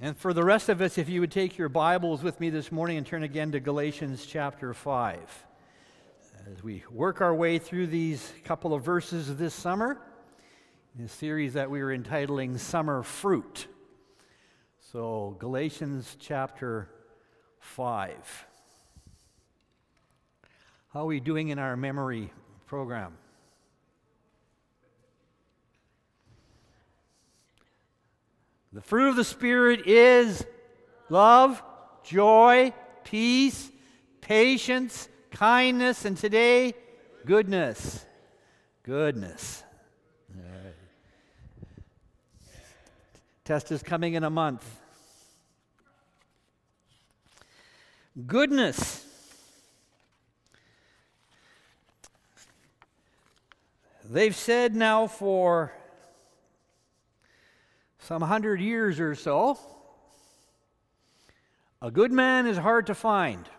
And for the rest of us, if you would take your Bibles with me this morning and turn again to Galatians chapter 5. As we work our way through these couple of verses this summer, in a series that we are entitling Summer Fruit. So, Galatians chapter 5. How are we doing in our memory program? The fruit of the Spirit is love, joy, peace, patience, kindness, and today, goodness. Goodness. All right. Test is coming in a month. Goodness. They've said now for some 100 years or so, a good man is hard to find.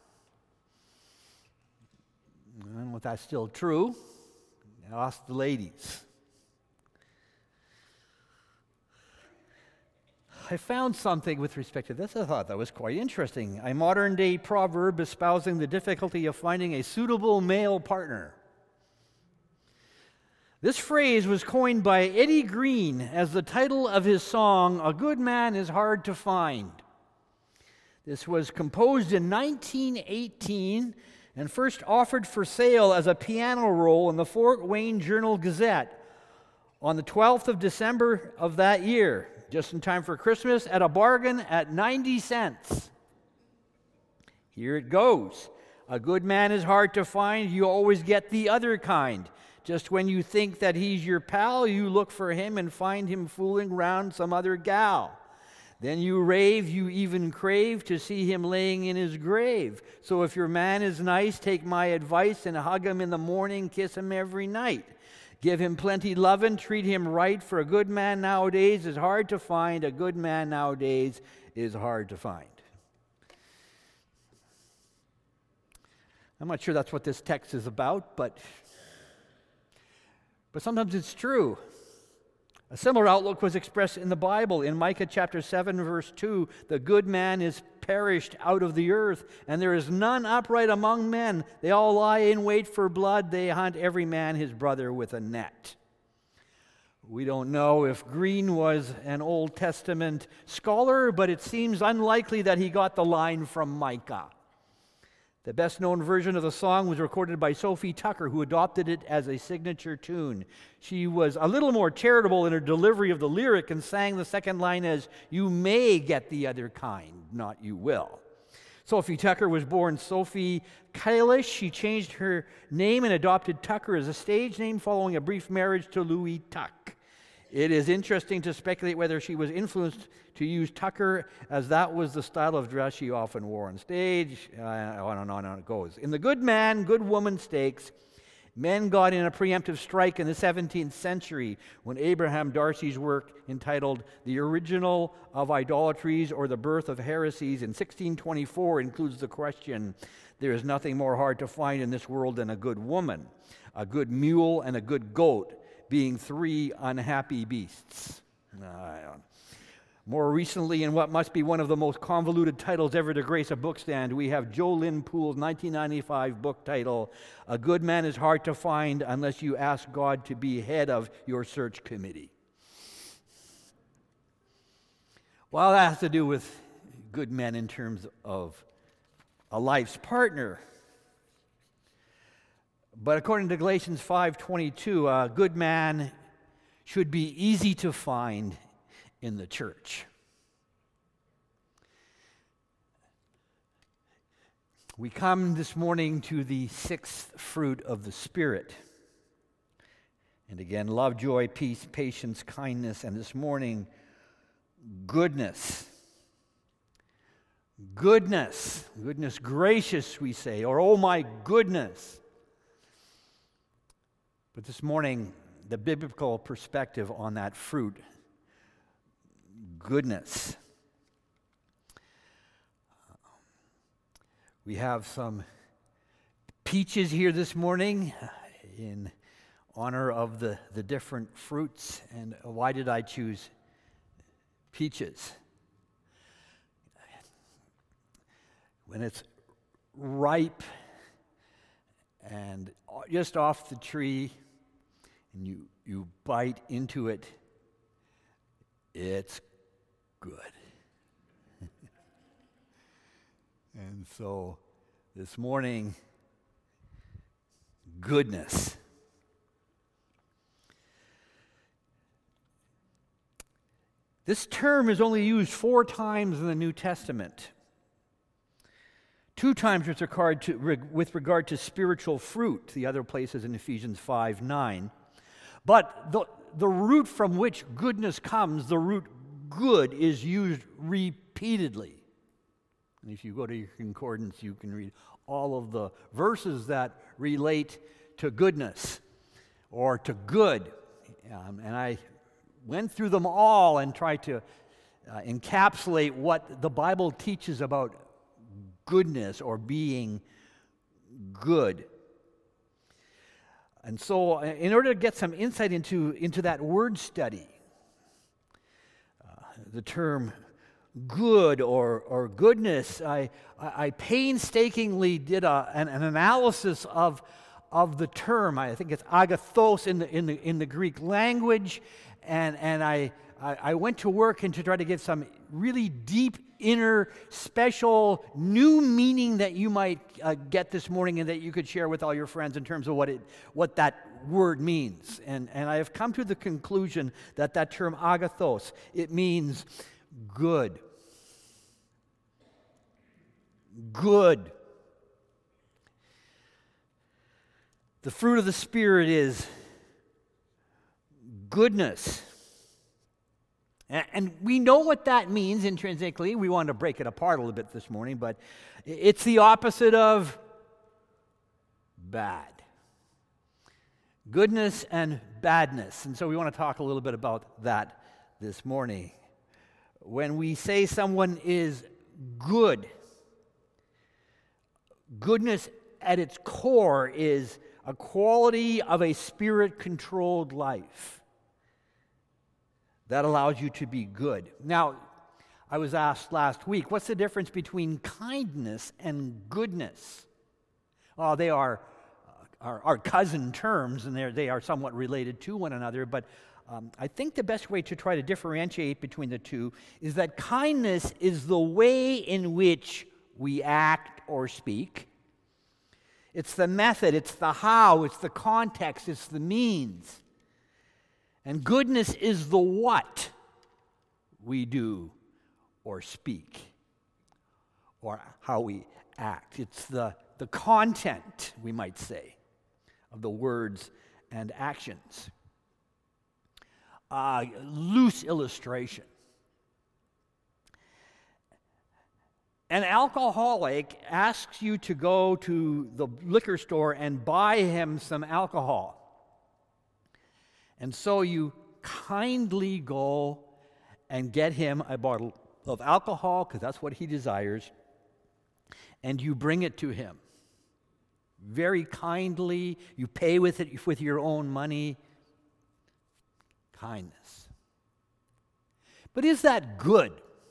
I don't know if that's still true. Ask the ladies. I found something with respect to this. I thought that was quite interesting. A modern-day proverb espousing the difficulty of finding a suitable male partner. This phrase was coined by Eddie Green as the title of his song, "A Good Man is Hard to Find." This was composed in 1918 and first offered for sale as a piano roll in the Fort Wayne Journal-Gazette on the 12th of December of that year, just in time for Christmas, at a bargain at 90 cents. Here it goes. A good man is hard to find. You always get the other kind. Just when you think that he's your pal, you look for him and find him fooling round some other gal. Then you rave, you even crave to see him laying in his grave. So if your man is nice, take my advice and hug him in the morning, kiss him every night. Give him plenty lovin', treat him right, for a good man nowadays is hard to find. A good man nowadays is hard to find. I'm not sure that's what this text is about, but sometimes it's true. A similar outlook was expressed in the Bible. In Micah chapter 7, verse 2, the good man is perished out of the earth, and there is none upright among men. They all lie in wait for blood. They hunt every man his brother with a net. We don't know if Green was an Old Testament scholar, but it seems unlikely that he got the line from Micah. The best-known version of the song was recorded by Sophie Tucker, who adopted it as a signature tune. She was a little more charitable in her delivery of the lyric and sang the second line as, "You may get the other kind, not you will." Sophie Tucker was born Sophie Kalish. She changed her name and adopted Tucker as a stage name following a brief marriage to Louis Tuck. It is interesting to speculate whether she was influenced to use Tucker, as that was the style of dress she often wore on stage. On and on it goes. In the good man, good woman stakes, men got in a preemptive strike in the 17th century when Abraham Darcy's work entitled The Original of Idolatries or the Birth of Heresies in 1624 includes the question, "There is nothing more hard to find in this world than a good woman, a good mule, and a good goat, being three unhappy beasts." More recently, in what must be one of the most convoluted titles ever to grace a bookstand, we have Joe Lynn Poole's 1995 book title, "A Good Man is Hard to Find Unless You Ask God to Be Head of Your Search Committee." Well, that has to do with good men in terms of a life's partner. But according to Galatians 5:22, a good man should be easy to find in the church. We come this morning to the sixth fruit of the Spirit. And again, love, joy, peace, patience, kindness, and this morning, goodness. Goodness. Goodness gracious, we say, or oh my goodness. But this morning, the biblical perspective on that fruit, goodness. We have some peaches here this morning in honor of the different fruits. And why did I choose peaches? when it's ripe and just off the tree, and you bite into it, it's good. And so this morning, goodness. This term is only used 4 times in the New Testament. 2 times with regard to spiritual fruit. The other place is in Ephesians 5:9. But the root from which goodness comes, the root good, is used repeatedly. And if you go to your concordance, you can read all of the verses that relate to goodness or to good. And I went through them all and tried to encapsulate what the Bible teaches about goodness or being good. And so in order to get some insight into that word study, the term good or goodness, I painstakingly did an analysis of the term. I think it's agathos in the Greek language, and I went to work and to try to get some really deep, inner, special, new meaning that you might get this morning and that you could share with all your friends in terms of what that word means. And I have come to the conclusion that term agathos, it means good. Good. The fruit of the Spirit is goodness. And we know what that means intrinsically. We want to break it apart a little bit this morning, but it's the opposite of bad. Goodness and badness. And so we want to talk a little bit about that this morning. When we say someone is good, goodness at its core is a quality of a spirit-controlled life that allows you to be good. Now, I was asked last week, what's the difference between kindness and goodness? Oh, they are cousin terms, and they are somewhat related to one another, but I think the best way to try to differentiate between the two is that kindness is the way in which we act or speak. It's the method, it's the how, it's the context, it's the means. And goodness is the what we do or speak or how we act. It's the content, we might say, of the words and actions. Loose illustration. An alcoholic asks you to go to the liquor store and buy him some alcohol. And so you kindly go and get him a bottle of alcohol, because that's what he desires, and you bring it to him. Very kindly, you pay with it with your own money. Kindness. But is that good?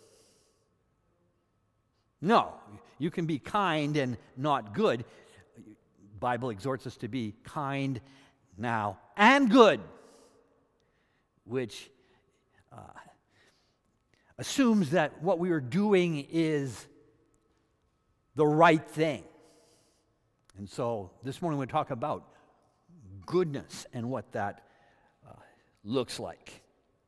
No. You can be kind and not good. The Bible exhorts us to be kind now and good, which assumes that what we are doing is the right thing. And so this morning we talk about goodness and what that looks like.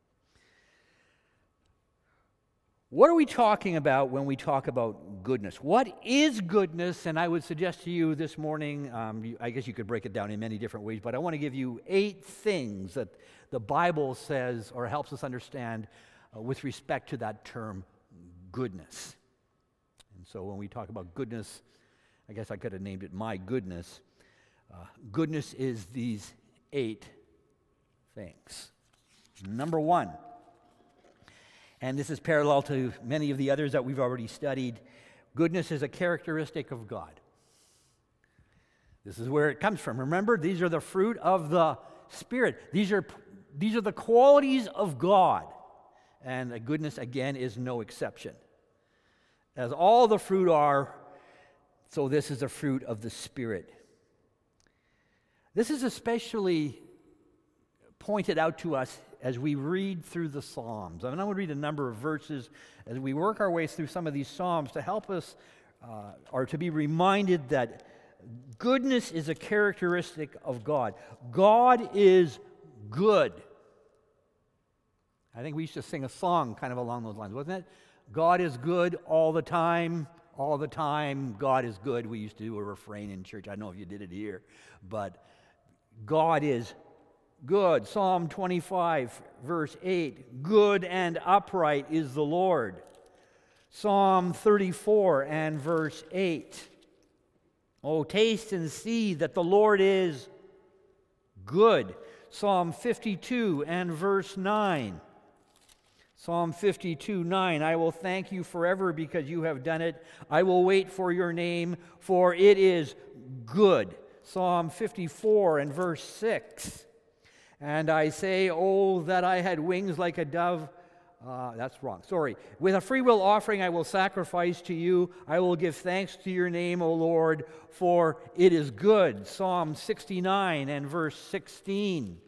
What are we talking about when we talk about goodness? What is goodness? And I would suggest to you this morning, I guess you could break it down in many different ways, but I want to give you 8 things that the Bible says or helps us understand with respect to that term goodness. And so when we talk about goodness, I guess I could have named it my goodness. Goodness is these 8 things. Number 1, and this is parallel to many of the others that we've already studied, goodness is a characteristic of God. This is where it comes from. Remember, these are the fruit of the Spirit. These are the qualities of God. And goodness, again, is no exception. As all the fruit are, So this is a fruit of the Spirit. This is especially pointed out to us as we read through the Psalms. I'm going to read a number of verses as we work our way through some of these Psalms to help us or to be reminded that goodness is a characteristic of God. God is good. I think we used to sing a song kind of along those lines, wasn't it? God is good all the time, God is good. We used to do a refrain in church. I don't know if you did it here, but God is good. Psalm 25, verse 8, good and upright is the Lord. Psalm 34 and verse 8, oh, taste and see that the Lord is good. Psalm 52 and verse 9. Psalm 52, 9, I will thank you forever because you have done it. I will wait for your name, for it is good. Psalm 54 and verse 6, and I say, oh, that I had wings like a dove. That's wrong. Sorry. With a freewill offering I will sacrifice to you. I will give thanks to your name, O Lord, for it is good. Psalm 69 and verse 16.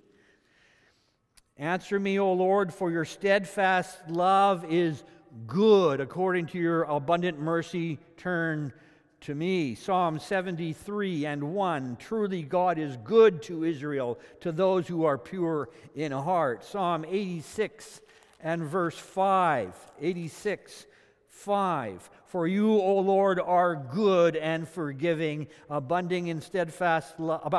Answer me, O Lord, for your steadfast love is good. According to your abundant mercy, turn to me. Psalm 73 and 1. Truly God is good to Israel, to those who are pure in heart. Psalm 86 and verse 5. 86, 5. For you, O Lord, are good and forgiving, abounding in steadfast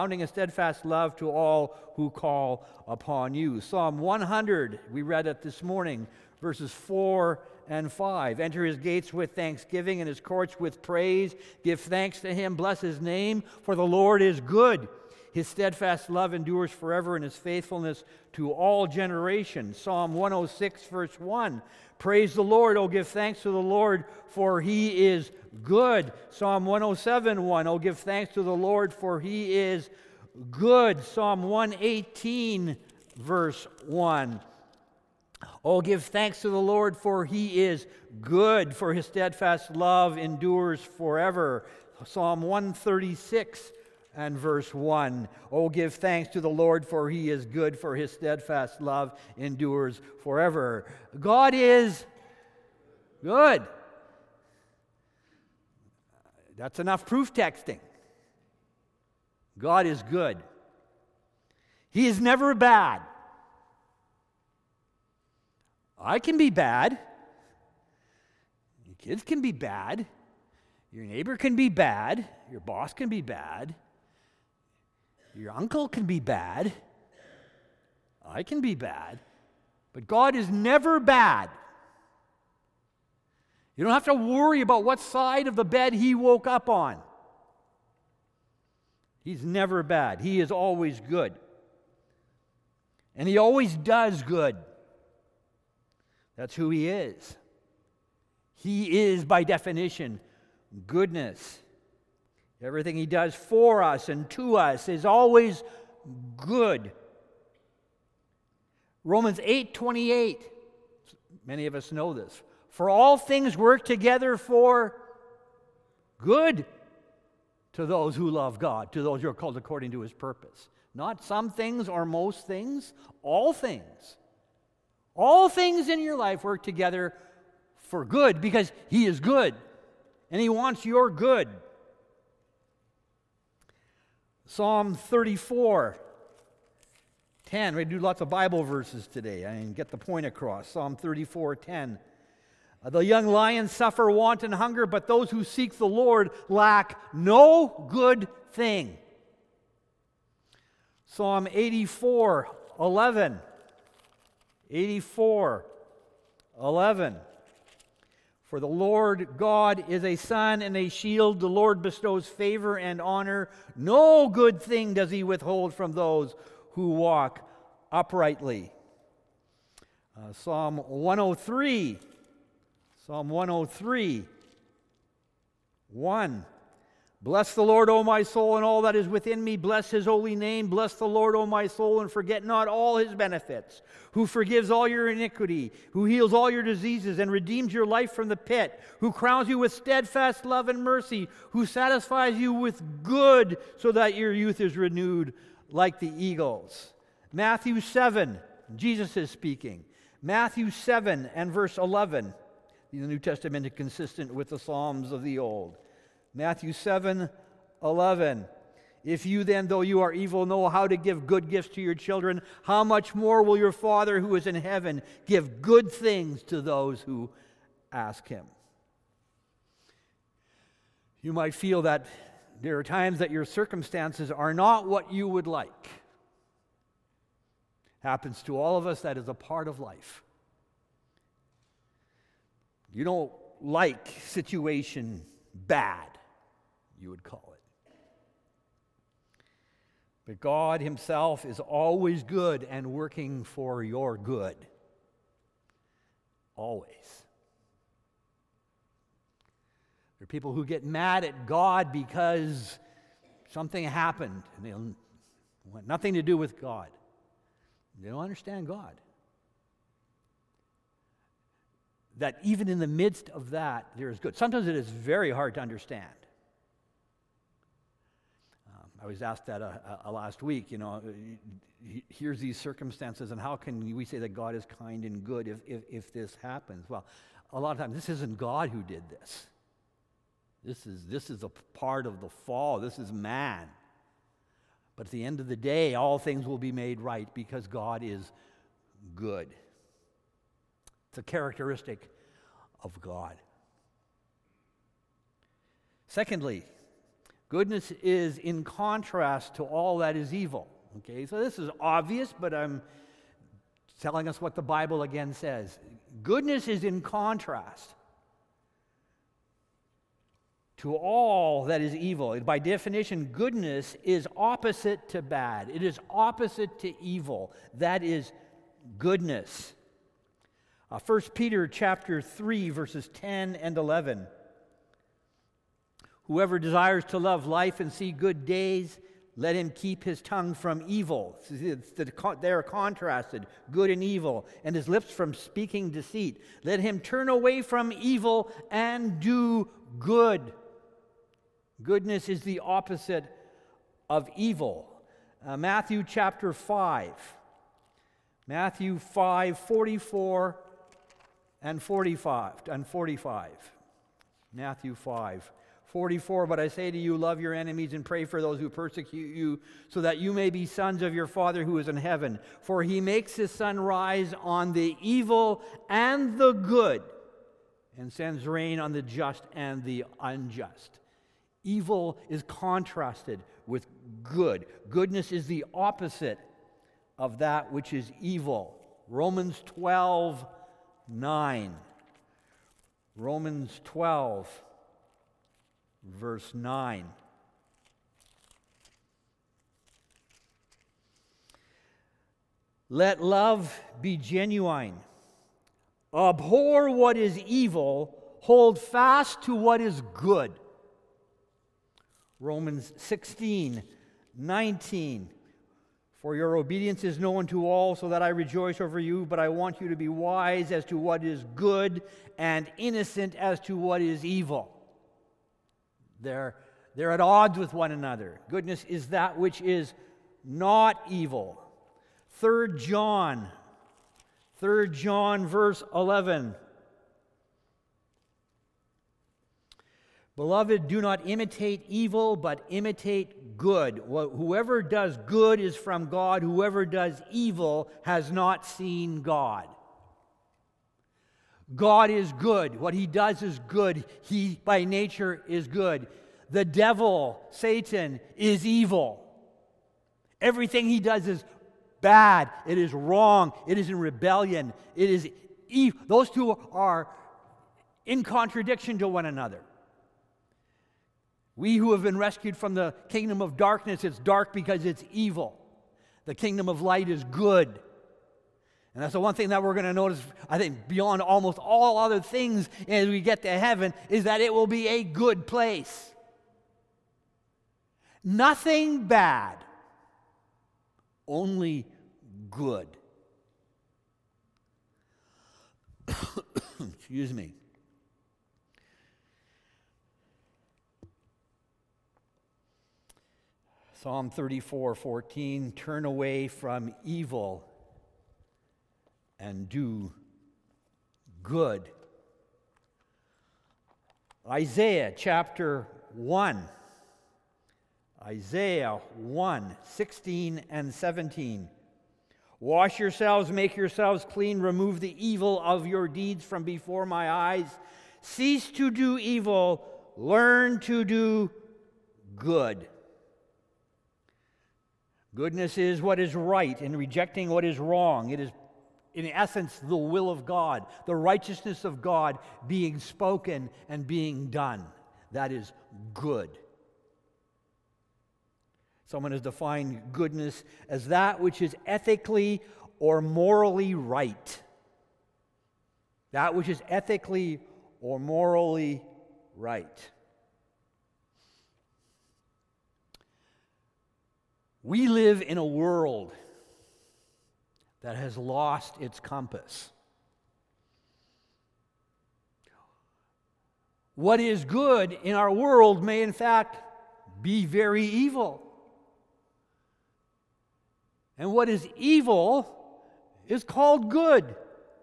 love to all who call upon you. Psalm 100, we read it this morning, verses 4 and 5. Enter his gates with thanksgiving and his courts with praise. Give thanks to him, bless his name, for the Lord is good. His steadfast love endures forever, and his faithfulness to all generations. Psalm 106, verse 1. Praise the Lord, oh, give thanks to the Lord, for he is good. Psalm 107, 1. Oh, give thanks to the Lord, for he is good. Psalm 118, verse 1. Oh, give thanks to the Lord, for he is good, for his steadfast love endures forever. Psalm 136 and verse 1. Oh, give thanks to the Lord, for he is good, for his steadfast love endures forever. God is good. That's enough proof texting. God is good. He is never bad. I can be bad. Your kids can be bad. Your neighbor can be bad. Your boss can be bad. Your uncle can be bad. I can be bad. But God is never bad. You don't have to worry about what side of the bed he woke up on. He's never bad. He is always good. And he always does good. That's who he is. He is, by definition, goodness. Everything he does for us and to us is always good. Romans 8:28. Many of us know this. For all things work together for good to those who love God, to those who are called according to his purpose. Not some things or most things, all things. All things in your life work together for good because he is good and he wants your good. Psalm 34, 10. We do lots of Bible verses today and get the point across. Psalm 34, 10. The young lions suffer want and hunger, but those who seek the Lord lack no good thing. Psalm 84, 11. 84, 11. For the Lord God is a sun and a shield. The Lord bestows favor and honor. No good thing does he withhold from those who walk uprightly. Psalm 103. Psalm 103, 1. Bless the Lord, O my soul, and all that is within me. Bless his holy name. Bless the Lord, O my soul, and forget not all his benefits, who forgives all your iniquity, who heals all your diseases, and redeems your life from the pit, who crowns you with steadfast love and mercy, who satisfies you with good, so that your youth is renewed like the eagles. Matthew 7, Jesus is speaking. Matthew 7 and verse 11. The New Testament is consistent with the Psalms of the Old. Matthew 7:11. If you then, though you are evil, know how to give good gifts to your children, how much more will your Father who is in heaven give good things to those who ask him? You might feel that there are times that your circumstances are not what you would like. Happens to all of us. That is a part of life. You don't like situation bad, you would call it. But God himself is always good and working for your good. Always. There are people who get mad at God because something happened and they want nothing to do with God. They don't understand God. That even in the midst of that, there is good. Sometimes it is very hard to understand. I was asked that last week, here's these circumstances, and how can we say that God is kind and good if this happens? Well, a lot of times, this isn't God who did this. This is a part of the fall. This is man. But at the end of the day, all things will be made right because God is good. It's a characteristic of God. Secondly, goodness is in contrast to all that is evil. Okay, so this is obvious, but I'm telling us what the Bible again says. Goodness is in contrast to all that is evil. By definition, goodness is opposite to bad. It is opposite to evil. That is goodness. 1 Peter chapter 3, verses 10 and 11. Whoever desires to love life and see good days, let him keep his tongue from evil. They are contrasted, good and evil, and his lips from speaking deceit. Let him turn away from evil and do good. Goodness is the opposite of evil. Matthew chapter 5. Matthew 5, 44 and 45. Matthew 5, 44. But I say to you, love your enemies and pray for those who persecute you, so that you may be sons of your Father who is in heaven. For he makes his sun rise on the evil and the good, and sends rain on the just and the unjust. Evil is contrasted with good. Goodness is the opposite of that which is evil. Romans 12, 9. Romans 12, verse 9. Let love be genuine. Abhor what is evil. Hold fast to what is good. Romans 16, 19. For your obedience is known to all, so that I rejoice over you, but I want you to be wise as to what is good and innocent as to what is evil. They're at odds with one another. Goodness is that which is not evil. 3 John verse 11. Beloved, do not imitate evil, but imitate good. Whoever does good is from God. Whoever does evil has not seen God. God is good. What he does is good. He, by nature, is good. The devil, Satan, is evil. Everything he does is bad. It is wrong. It is in rebellion. It is evil. Those two are in contradiction to one another. We who have been rescued from the kingdom of darkness, it's dark because it's evil. The kingdom of light is good. And that's the one thing that we're going to notice, I think, beyond almost all other things as we get to heaven, is that it will be a good place. Nothing bad, only good. Excuse me. Psalm 34:14, turn away from evil and do good. Isaiah chapter 1. Isaiah 1:16 and 17. Wash yourselves, make yourselves clean, remove the evil of your deeds from before my eyes. Cease to do evil, learn to do good. Goodness is what is right, and rejecting what is wrong. It is, in essence, the will of God, the righteousness of God being spoken and being done. That is good. Someone has defined goodness as that which is ethically or morally right. That which is ethically or morally right. We live in a world that has lost its compass. What is good in our world may, in fact, be very evil. And what is evil is called good.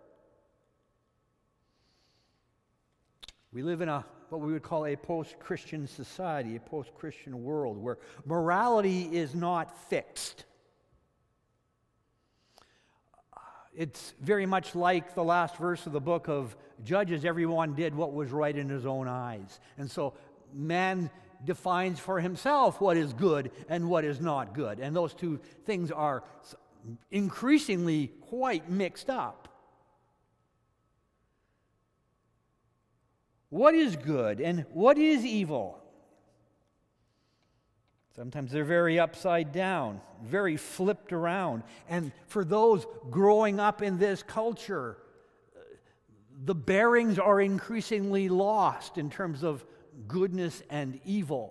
We live in what we would call a post-Christian society, a post-Christian world, where morality is not fixed. It's very much like the last verse of the book of Judges. Everyone did what was right in his own eyes. And so man defines for himself what is good and what is not good. And those two things are increasingly quite mixed up. What is good and what is evil? Sometimes they're very upside down, very flipped around. And for those growing up in this culture, the bearings are increasingly lost in terms of goodness and evil,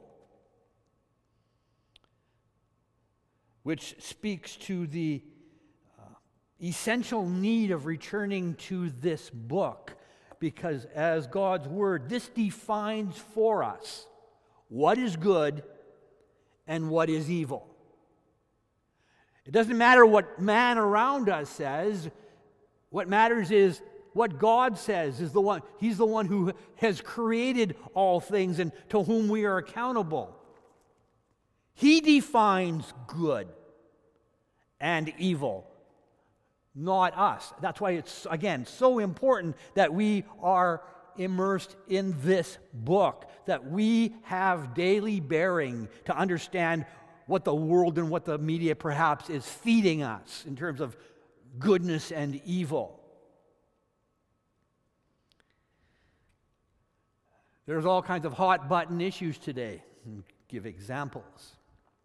which speaks to the essential need of returning to this book. Because as God's Word, this defines for us what is good and what is evil. It doesn't matter what man around us says. What matters is what God says is the one. He's the one who has created all things and to whom we are accountable. He defines good and evil, not us. That's why it's, again, so important that we are immersed in this book, that we have daily bearing to understand what the world and what the media perhaps is feeding us in terms of goodness and evil. There's all kinds of hot button issues today. I'll give examples.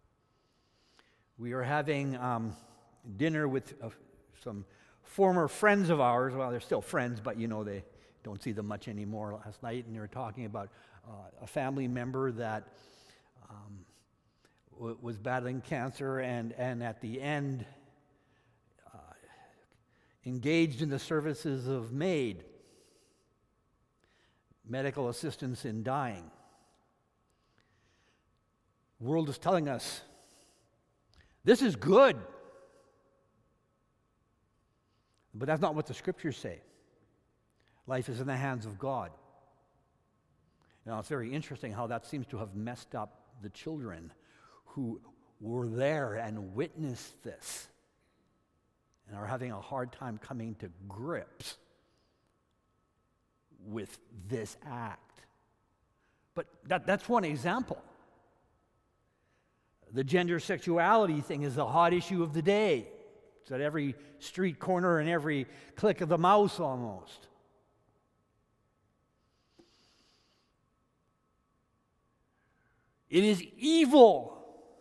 We are having dinner with some former friends of ours. Well, they're still friends, but they don't see them much anymore. Last night, and they were talking about a family member that was battling cancer, and at the end engaged in the services of MAID, medical assistance in dying. The world is telling us this is good. But that's not what the Scriptures say. Life is in the hands of God. Now, it's very interesting how that seems to have messed up the children who were there and witnessed this and are having a hard time coming to grips with this act. But that's one example. The gender sexuality thing is a hot issue of the day. It's at every street corner and every click of the mouse almost. It is evil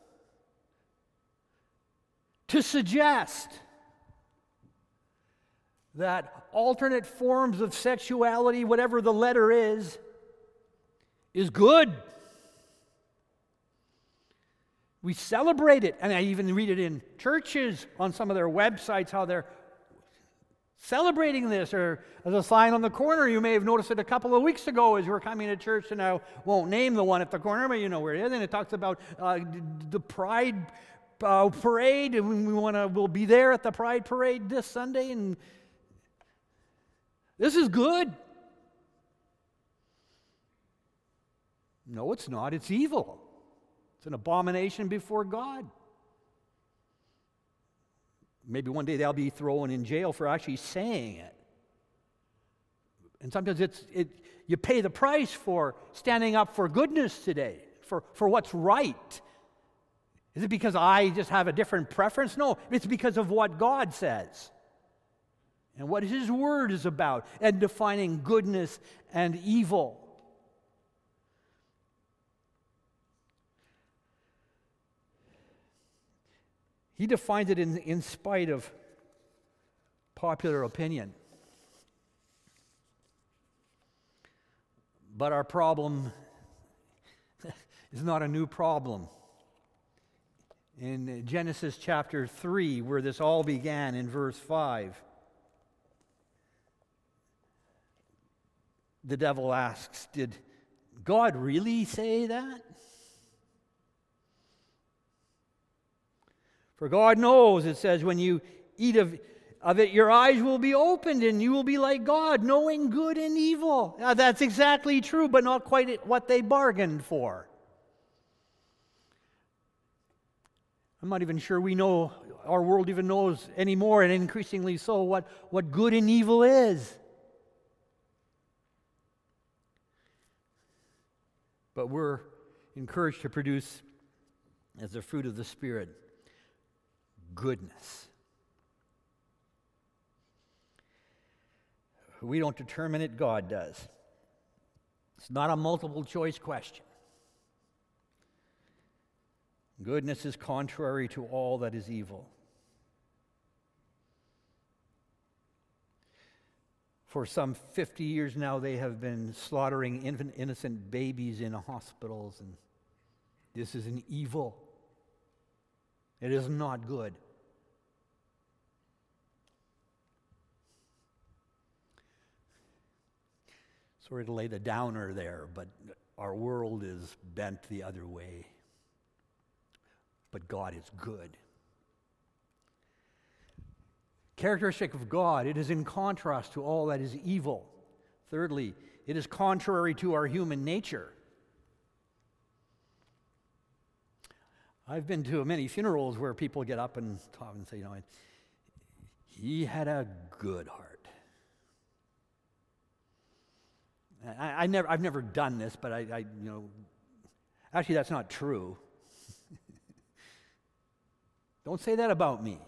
to suggest that alternate forms of sexuality, whatever the letter is good. We celebrate it. And I even read it in churches on some of their websites, how they're celebrating this. Or as a sign on the corner, you may have noticed it a couple of weeks ago as you were coming to church, and I won't name the one at the corner, but you know where it is. And it talks about the Pride parade, and we'll be there at the Pride parade this Sunday, and this is good. No, it's not. It's evil. It's an abomination before God. Maybe one day they'll be thrown in jail for actually saying it. And sometimes you pay the price for standing up for goodness today, for what's right. Is it because I just have a different preference? No, it's because of what God says and what His Word is about, and defining goodness and evil. He defines it in spite of popular opinion. But our problem is not a new problem. In Genesis chapter 3, where this all began, in verse 5, the devil asks, did God really say that? For God knows, it says, when you eat of it, your eyes will be opened and you will be like God, knowing good and evil. Now, that's exactly true, but not quite what they bargained for. I'm not even sure we know, our world even knows anymore, and increasingly so, what good and evil is. But we're encouraged to produce, as the fruit of the Spirit, goodness. We don't determine it, God does. It's not a multiple choice question. Goodness is contrary to all that is evil. For some 50 years now, they have been slaughtering innocent babies in hospitals, and this is an evil. It is not good. Sorry to lay the downer there, but our world is bent the other way. But God is good. Characteristic of God, it is in contrast to all that is evil. Thirdly, it is contrary to our human nature. I've been to many funerals where people get up and talk and say, he had a good heart. I've never done this, but actually that's not true. Don't say that about me.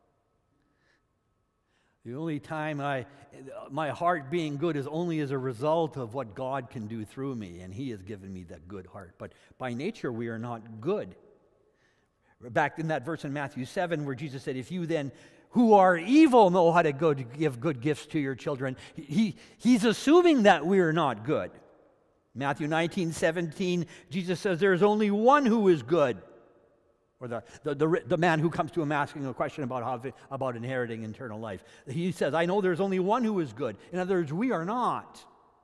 The only time my heart being good is only as a result of what God can do through me, and He has given me that good heart. But by nature, we are not good. Back in that verse in Matthew 7 where Jesus said, if you then who are evil know how to give good gifts to your children, He's assuming that we are not good. Matthew 19:17, Jesus says there is only one who is good. Or the man who comes to him asking a question about inheriting eternal life. He says, I know there's only one who is good. In other words, we are not.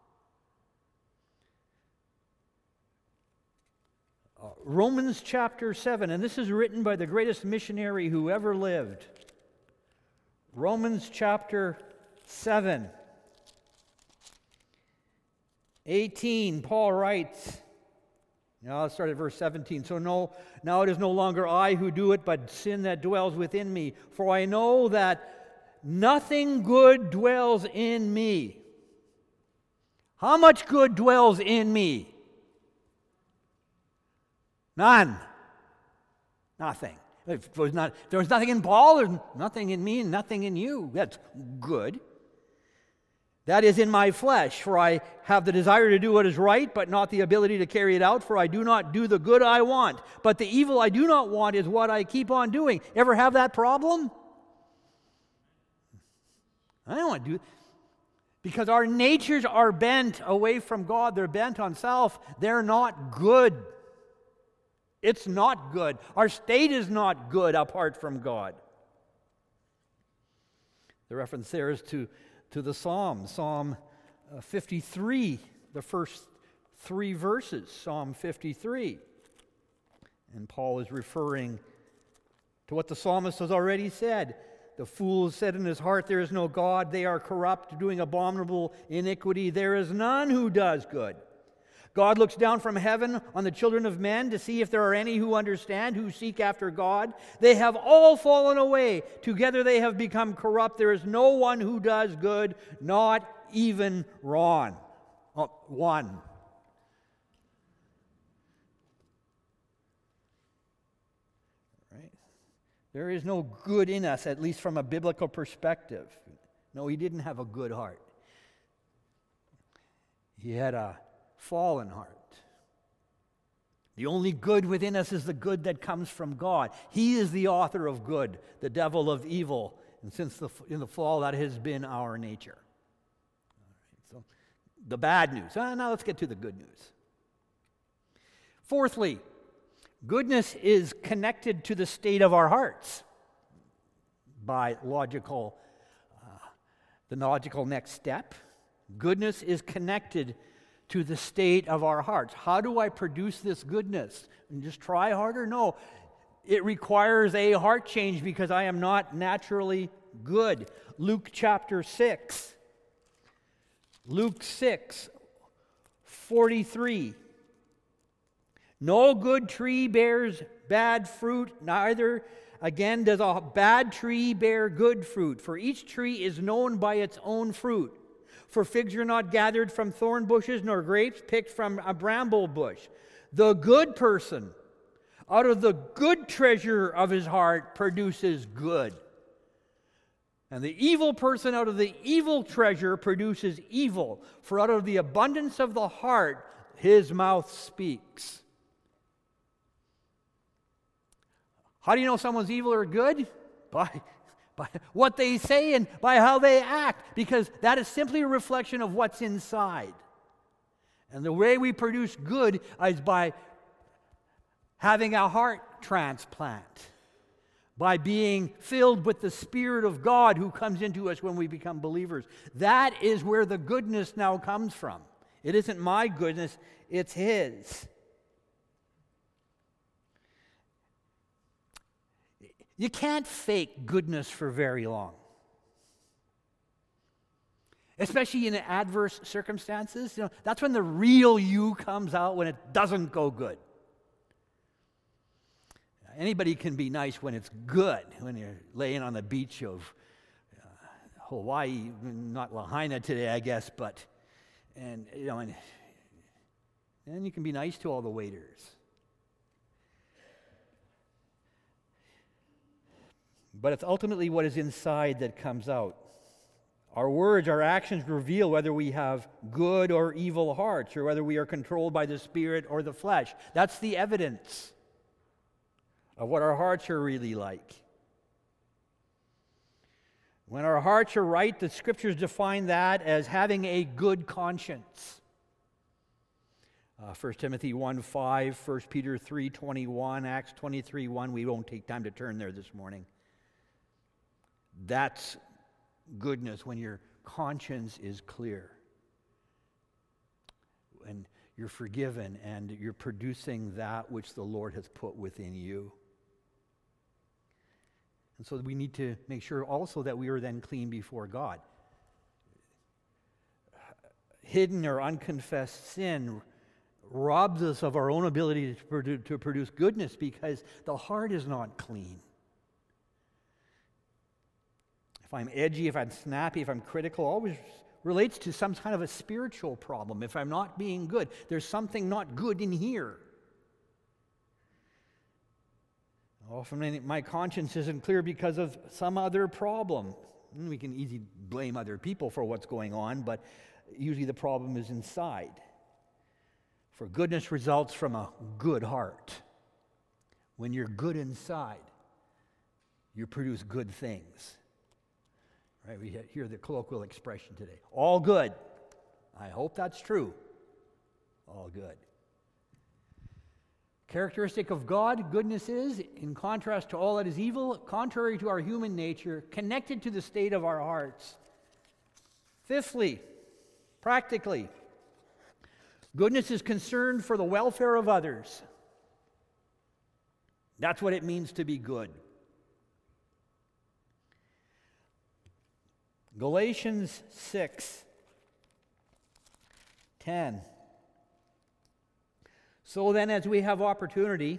Romans chapter 7, and this is written by the greatest missionary who ever lived. Romans chapter 7, 18, Paul writes, now let's start at verse 17. So now it is no longer I who do it, but sin that dwells within me. For I know that nothing good dwells in me. How much good dwells in me? None. Nothing. If there was nothing in Paul, there's nothing in me and nothing in you. That's good. That is in my flesh, for I have the desire to do what is right, but not the ability to carry it out, for I do not do the good I want. But the evil I do not want is what I keep on doing. Ever have that problem? I don't want to do it. Because our natures are bent away from God. They're bent on self. They're not good. It's not good. Our state is not good apart from God. The reference there is to the Psalm, Psalm 53, the first 3 verses, Psalm 53. And Paul is referring to what the psalmist has already said. The fool said in his heart, there is no God. They are corrupt, doing abominable iniquity. There is none who does good. God looks down from heaven on the children of men to see if there are any who understand, who seek after God. They have all fallen away. Together they have become corrupt. There is no one who does good, not even one. Right? There is no good in us, at least from a biblical perspective. No, he didn't have a good heart. He had a fallen heart. The only good within us is the good that comes from God. He is the author of good, the devil of evil. And since in the fall, that has been our nature. All right, so the bad news. Now let's get to the good news. Fourthly, goodness is connected to the state of our hearts by the logical next step. Goodness is connected to the state of our hearts. How do I produce this goodness? And just try harder? No. It requires a heart change because I am not naturally good. Luke chapter 6. Luke 6, 43. No good tree bears bad fruit, neither again does a bad tree bear good fruit. For each tree is known by its own fruit. For figs are not gathered from thorn bushes, nor grapes picked from a bramble bush. The good person, out of the good treasure of his heart, produces good. And the evil person, out of the evil treasure, produces evil. For out of the abundance of the heart, his mouth speaks. How do you know someone's evil or good? By what they say and by how they act, because that is simply a reflection of what's inside. And the way we produce good is by having a heart transplant, by being filled with the Spirit of God who comes into us when we become believers. That is where the goodness now comes from. It isn't my goodness, it's His. You can't fake goodness for very long. Especially in adverse circumstances. That's when the real you comes out, when it doesn't go good. Anybody can be nice when it's good, when you're laying on the beach of Hawaii, not Lahaina today, I guess, and you can be nice to all the waiters. But it's ultimately what is inside that comes out. Our words, our actions reveal whether we have good or evil hearts, or whether we are controlled by the Spirit or the flesh. That's the evidence of what our hearts are really like. When our hearts are right, the Scriptures define that as having a good conscience. 1 Timothy 1:5, 1 Peter 3:21, Acts 23:1. We won't take time to turn there this morning. That's goodness, when your conscience is clear, when you're forgiven and you're producing that which the Lord has put within you. And so we need to make sure also that we are then clean before God. Hidden or unconfessed sin robs us of our own ability to produce goodness because the heart is not clean. If I'm edgy, if I'm snappy, if I'm critical, always relates to some kind of a spiritual problem. If I'm not being good, there's something not good in here. Often my conscience isn't clear because of some other problem. We can easily blame other people for what's going on, but usually the problem is inside. For goodness results from a good heart. When you're good inside, you produce good things. Right, we hear the colloquial expression today. All good. I hope that's true. All good. Characteristic of God, goodness is, in contrast to all that is evil, contrary to our human nature, connected to the state of our hearts. Fifthly, practically, goodness is concerned for the welfare of others. That's what it means to be good. Galatians 6:10. So then, as we have opportunity,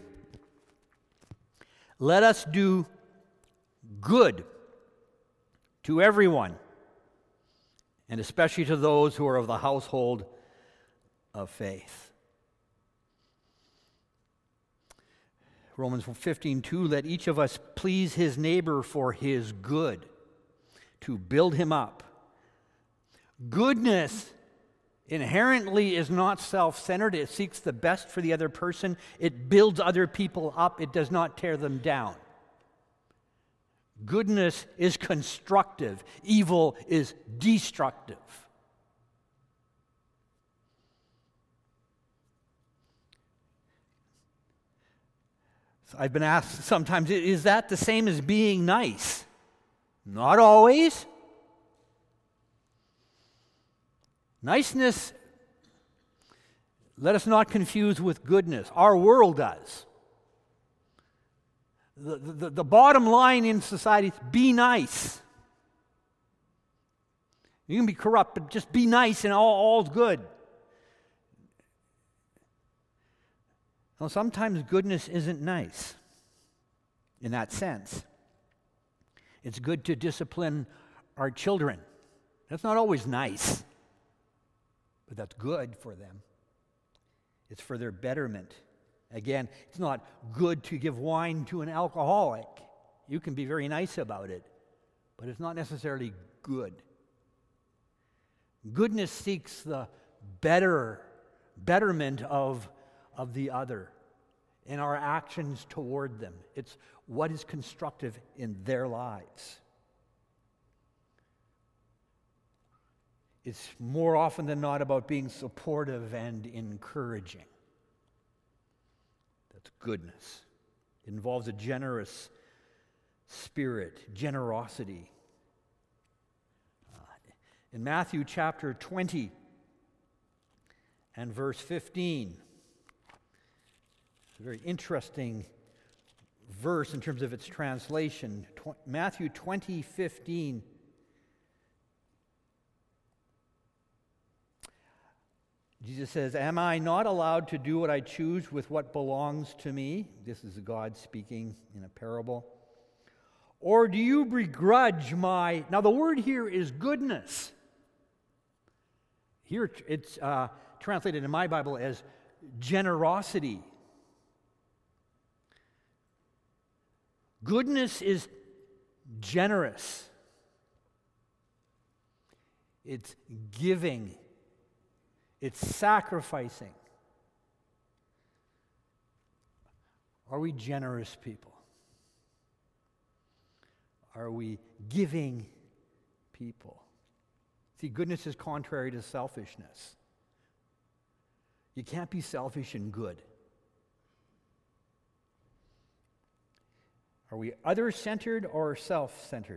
let us do good to everyone, and especially to those who are of the household of faith. Romans 15:2, let each of us please his neighbor for his good, to build him up. Goodness inherently is not self-centered. It seeks the best for the other person. It builds other people up. It does not tear them down. Goodness is constructive. Evil is destructive. So I've been asked sometimes, is that the same as being nice? Not always. Niceness, let us not confuse with goodness. Our world does. The bottom line in society is be nice. You can be corrupt, but just be nice and all's good. Now, sometimes goodness isn't nice in that sense. It's good to discipline our children. That's not always nice, but that's good for them. It's for their betterment. Again, it's not good to give wine to an alcoholic. You can be very nice about it, but it's not necessarily good. Goodness seeks the betterment of the other in our actions toward them. It's what is constructive in their lives. It's more often than not about being supportive and encouraging. That's goodness. It involves a generous spirit, generosity. In Matthew chapter 20 and verse 15, it's a very interesting verse in terms of its translation. Matthew 20:15. Jesus says, am I not allowed to do what I choose with what belongs to me? This is God speaking in a parable. Or do you begrudge my... Now the word here is goodness. Here it's translated in my Bible as generosity. Goodness is generous. It's giving. It's sacrificing. Are we generous people? Are we giving people? See, goodness is contrary to selfishness. You can't be selfish and good. Are we other-centered or self-centered?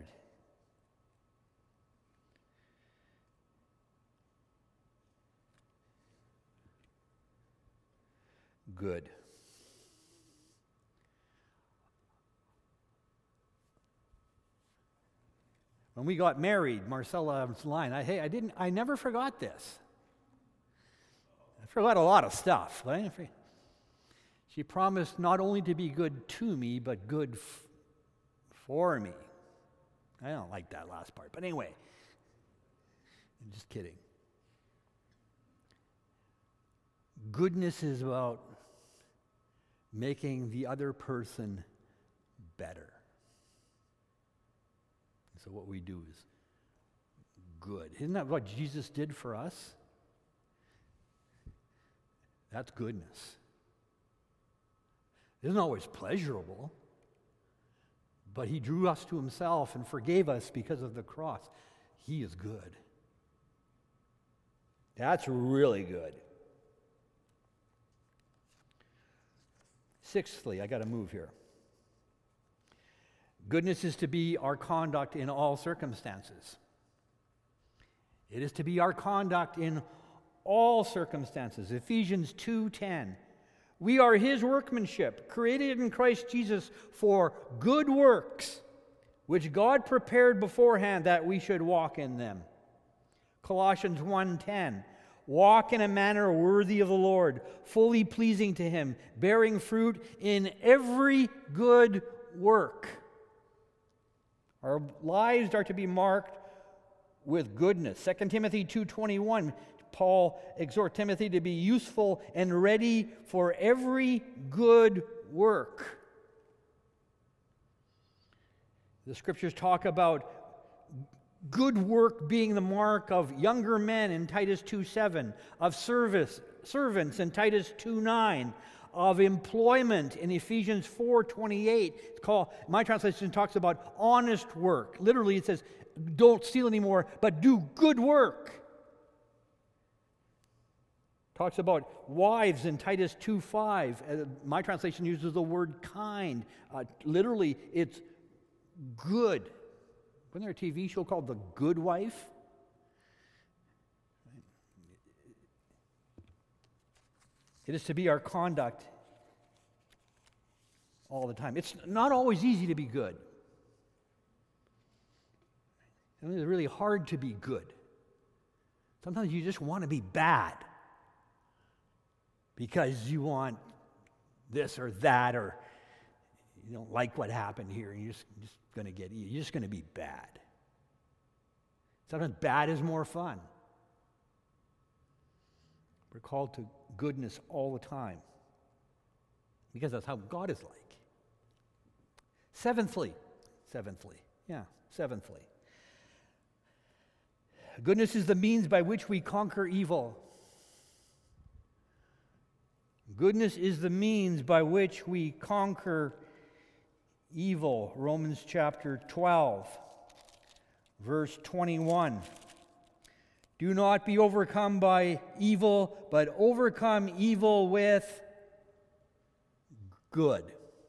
Good. When we got married, Marcella's line, I never forgot this. I forgot a lot of stuff. Right? She promised not only to be good to me, but good for me. I don't like that last part, but anyway, I'm just kidding. Goodness is about making the other person better. So what we do is good. Isn't that what Jesus did for us? That's goodness. It isn't always pleasurable, but he drew us to himself and forgave us because of the cross. He is good. That's really good. Sixthly, I got to move here. Goodness is to be our conduct in all circumstances. It is to be our conduct in all circumstances. Ephesians 2:10. We are his workmanship, created in Christ Jesus for good works, which God prepared beforehand that we should walk in them. Colossians 1:10. Walk in a manner worthy of the Lord, fully pleasing to him, bearing fruit in every good work. Our lives are to be marked with goodness. 2 Timothy 2:21, Paul exhorts Timothy to be useful and ready for every good work. The scriptures talk about good work being the mark of younger men in Titus 2:7, of servants in Titus 2:9, of employment in Ephesians 4:28. It's called, my translation talks about honest work. Literally it says, don't steal anymore, but do good work. Talks about wives in Titus 2:5. My translation uses the word kind. Literally, it's good. Wasn't there a TV show called The Good Wife? It is to be our conduct all the time. It's not always easy to be good. And it's really hard to be good. Sometimes you just want to be bad because you want this or that, or you don't like what happened here, and you're just going to get, you're just going to be bad. Sometimes bad is more fun. We're called to goodness all the time because that's how God is like. Seventhly, goodness is the means by which we conquer evil. Goodness is the means by which we conquer evil. Romans chapter 12, verse 21. Do not be overcome by evil, but overcome evil with good.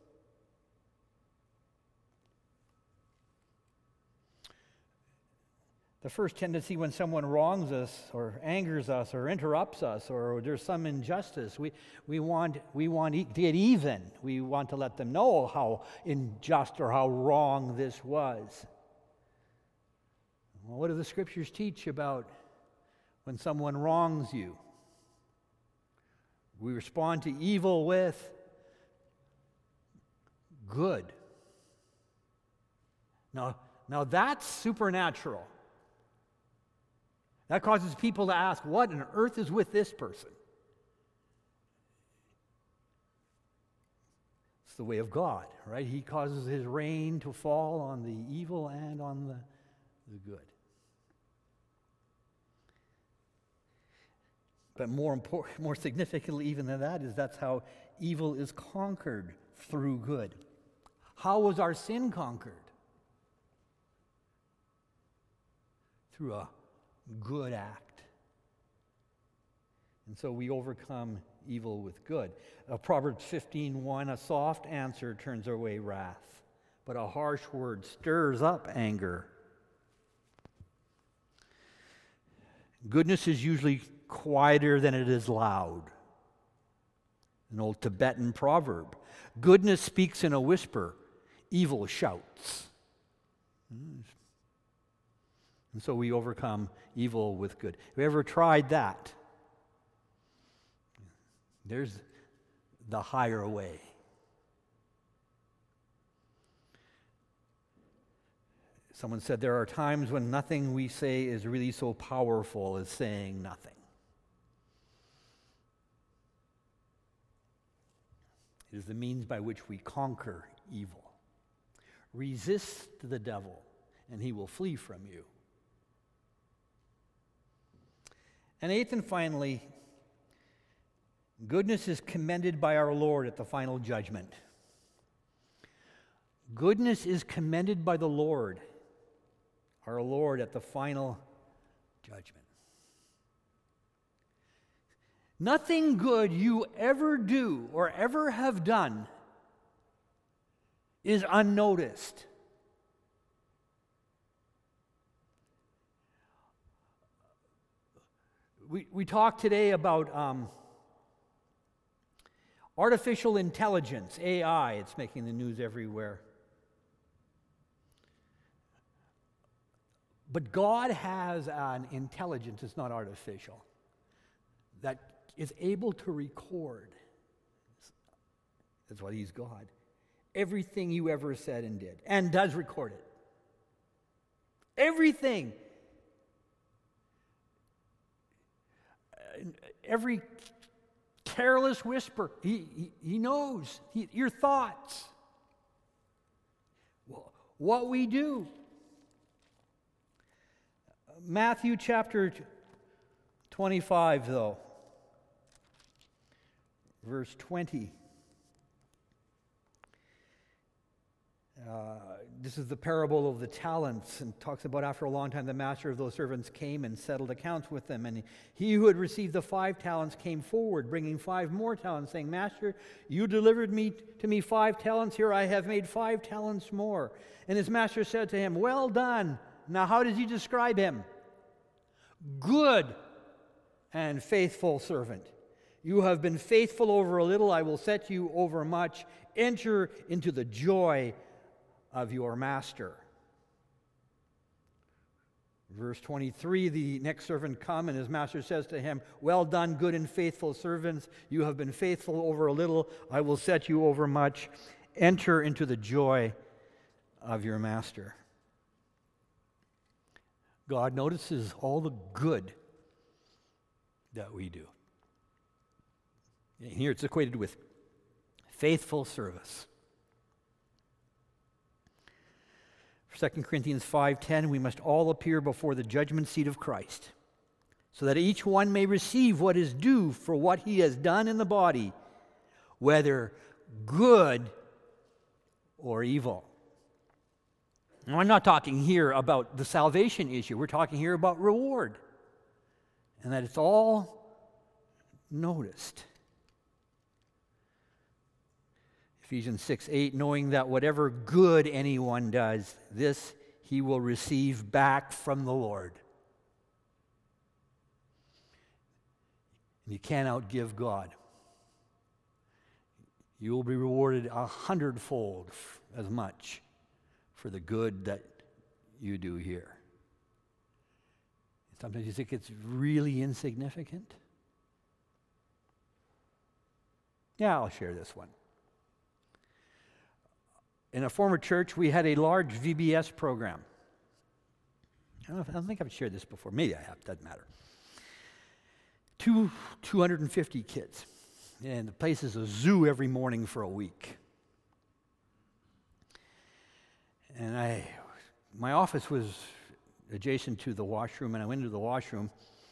The first tendency when someone wrongs us or angers us or interrupts us or there's some injustice, we want to get even. We want to let them know how unjust or how wrong this was. Well, what do the scriptures teach about when someone wrongs you? We respond to evil with good. Now that's supernatural. That causes people to ask, what on earth is with this person? It's the way of God, right? He causes his rain to fall on the evil and on the good. But more significantly even than that is that's how evil is conquered, through good. How was our sin conquered? Through a good act. And so we overcome evil with good. Proverbs 15:1, a soft answer turns away wrath, but a harsh word stirs up anger. Goodness is usually quieter than it is loud. An old Tibetan proverb. Goodness speaks in a whisper, evil shouts. And so we overcome evil with good. Have you ever tried that? There's the higher way. Someone said there are times when nothing we say is really so powerful as saying nothing. It is the means by which we conquer evil. Resist the devil, and he will flee from you. And eighth and finally, goodness is commended by our Lord at the final judgment. Goodness is commended by the Lord, our Lord, at the final judgment. Nothing good you ever do or ever have done is unnoticed. We talked today about artificial intelligence, AI. It's making the news everywhere. But God has an intelligence, it's not artificial, that is able to record. That's why He's God. Everything you ever said and did, and does record it. Everything. Every careless whisper, He knows your thoughts. What we do. Matthew chapter 25, though, verse 20. This is the parable of the talents, and talks about after a long time the master of those servants came and settled accounts with them. And he who had received the 5 talents came forward, bringing 5 more talents, saying, Master, you delivered to me 5 talents. Here I have made 5 talents more. And his master said to him, Well done. Now how does he describe him? Good and faithful servant. You have been faithful over a little, I will set you over much. Enter into the joy of your master. Verse 23, the next servant come, and his master says to him, Well done, good and faithful servants. You have been faithful over a little, I will set you over much. Enter into the joy of your master. God notices all the good that we do. And here it's equated with faithful service. 2 Corinthians 5:10, we must all appear before the judgment seat of Christ, so that each one may receive what is due for what he has done in the body, whether good or evil. Now, I'm not talking here about the salvation issue. We're talking here about reward, and that it's all noticed. Ephesians 6:8, knowing that whatever good anyone does, this he will receive back from the Lord. And you can't outgive God. You will be rewarded 100-fold as much for the good that you do here. Sometimes you think it's really insignificant. Yeah, I'll share this one. In a former church, we had a large VBS program. I don't think I've shared this before. Maybe I have, doesn't matter. 250 kids. And the place is a zoo every morning for a week. And my office was adjacent to the washroom, and I went into the washroom,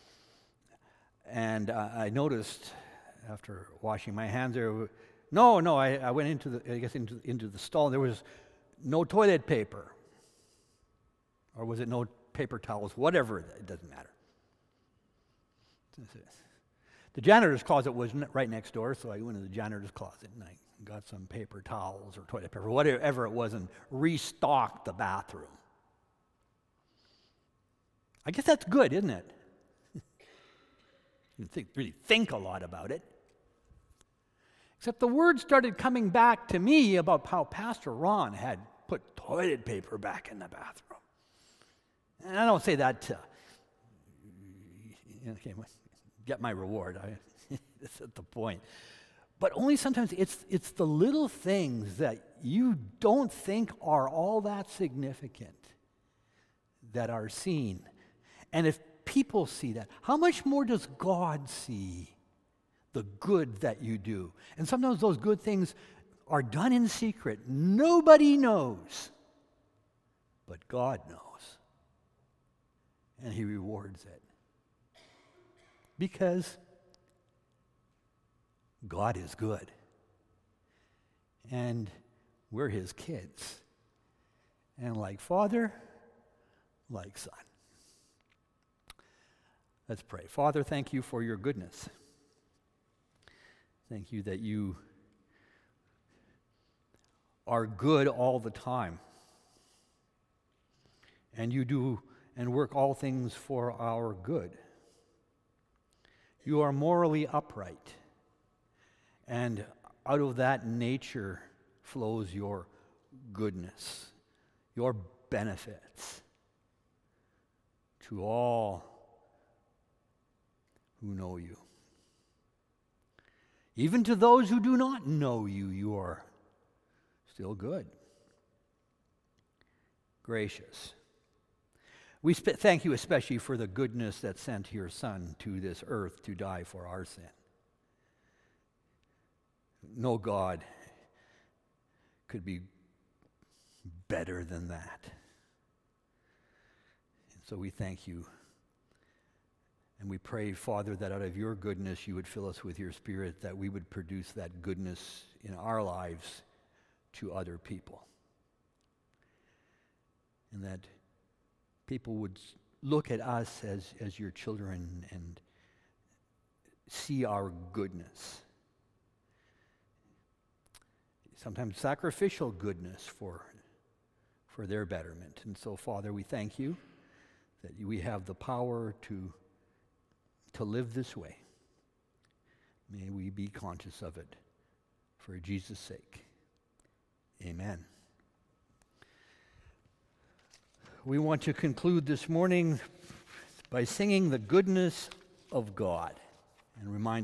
and I noticed after washing my hands there, I went into the stall, and there was no toilet paper. Or was it no paper towels? Whatever, it doesn't matter. The janitor's closet was right next door, so I went into the janitor's closet, and I got some paper towels or toilet paper, whatever it was, and restocked the bathroom. I guess that's good, isn't it? You really think a lot about it. Except the word started coming back to me about how Pastor Ron had put toilet paper back in the bathroom. And I don't say that to get my reward. That's not the point. But only sometimes it's the little things that you don't think are all that significant that are seen. And if people see that, how much more does God see the good that you do? And sometimes those good things are done in secret. Nobody knows, but God knows. And He rewards it. Because God is good. And we're His kids. And like Father, like Son. Let's pray. Father, thank you for your goodness. Thank you that you are good all the time. And you do and work all things for our good. You are morally upright. And out of that nature flows your goodness, your benefits to all who know you. Even to those who do not know you, you are still good, gracious. We thank you especially for the goodness that sent your Son to this earth to die for our sin. No God could be better than that. And so we thank you. And we pray, Father, that out of your goodness you would fill us with your Spirit, that we would produce that goodness in our lives to other people. And that people would look at us as your children and see our goodness. Sometimes sacrificial goodness for their betterment. And so, Father, we thank you that we have the power to live this way. May we be conscious of it for Jesus' sake. Amen. We want to conclude this morning by singing the goodness of God and remind